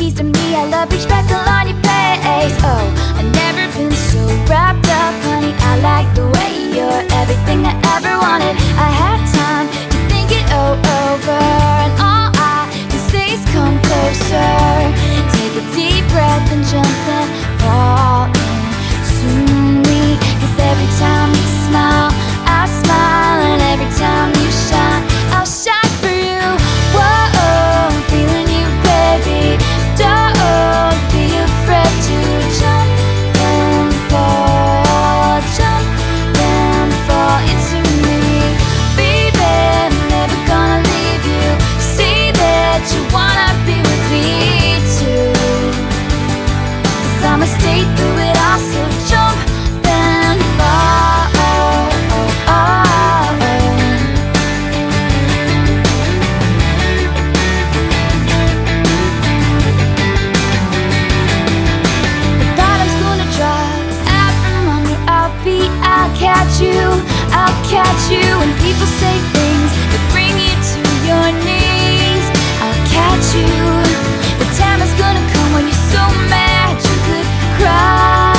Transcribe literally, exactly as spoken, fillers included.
teased me, I love each freckle on your face. Oh, I've never been so wrapped up, honey. I like the way you're everything I ever wanted. I had time to think it o- over, and all I can say is come closer. Take a deep breath and jump and fall into me. 'Cause every time you smile, I smile, and every time you shine, I'll shine for you. Whoa, I'm feeling you, baby. Don't be afraid to jump and fall, jump and fall into me. Baby, I'm never gonna leave you. See that you wanna be with me too. 'Cause I'ma stay through it all, so jump and fall. I'll catch you, I'll catch you. When people say things that bring you to your knees, I'll catch you. The time is gonna come when you're so mad you could cry.